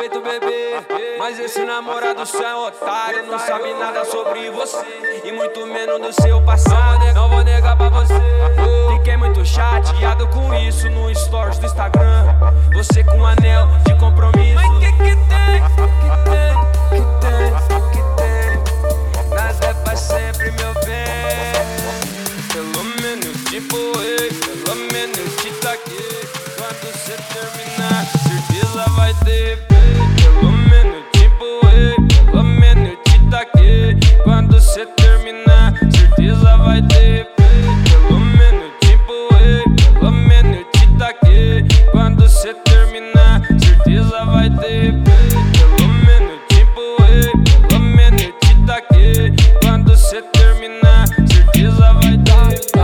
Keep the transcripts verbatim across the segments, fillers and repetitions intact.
respeito, bebê. Mas esse namorado seu é otário, não sabe nada sobre você e muito menos do seu passado. Não vou negar pra você, fiquei muito chateado com isso no stories do Instagram. Você com um anel de compromisso. Mas que que tem? Que tem? Que tem? Que tem? Nada é pra sempre, meu bem. Pelo menos tipo, ei, pelo menos te taquei. Quando cê terminar, certeza vai ter. Pelo menos tipo, ei, pelo menos te taquei. Quando cê terminar, certeza vai ter. Pelo menos tipo, ei, pelo menos te taquei. Quando cê terminar, certeza vai ter. Pelo menos tipo, ei, pelo menos te taquei. Quando cê terminar, certeza vai ter.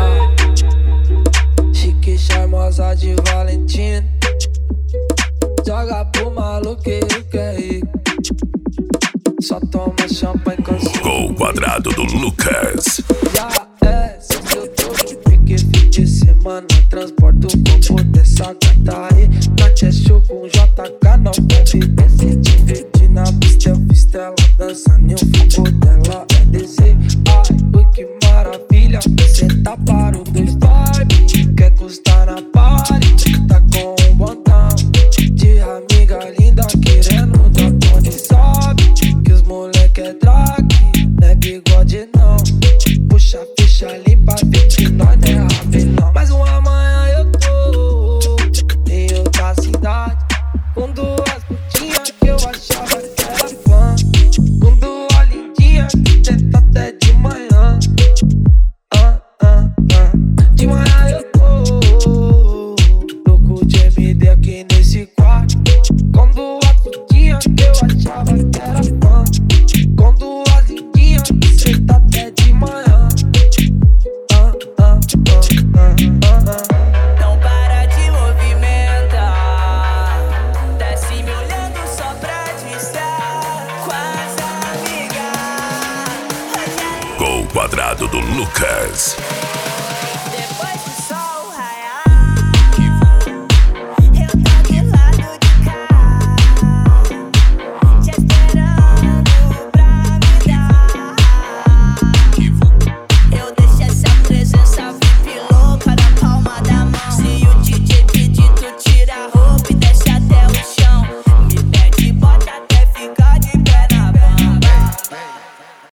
Chique, charmosa de Valentina, joga pro maluqueiro que é rico. Só toma champanhe com suco. Gol quadrado do Lucas. Já é, se eu tô porque fim de semana transporto o corpo dessa gata aí. Na show com J K, não deve se divertir na pista. Eu fiz ela dançando e o foco dela é descer. Ai, ui, que maravilha, cê tá para o dois vibe. Quer custar na party, tá com um botão de amiga linda querendo dar pone. Sabe que os moleque é drag, não é bigode não. Puxa a ficha limpa, vê que nós não é rabelão. Mas um amanhã eu tô em outra cidade, com duas putinhas que eu achava que era fã, com duas lindinhas que tenta até de manhã. Ah, ah, ah. De manhã eu tô louco de M D aqui nesse quarto, com duas putinhas que eu achava que era fã, com duas lindinhas que senta até de manhã. Ah, ah, ah, ah, ah, ah. Não para de movimentar, desce me olhando só pra distrair com as amigas. Gol quadrado do Lucas.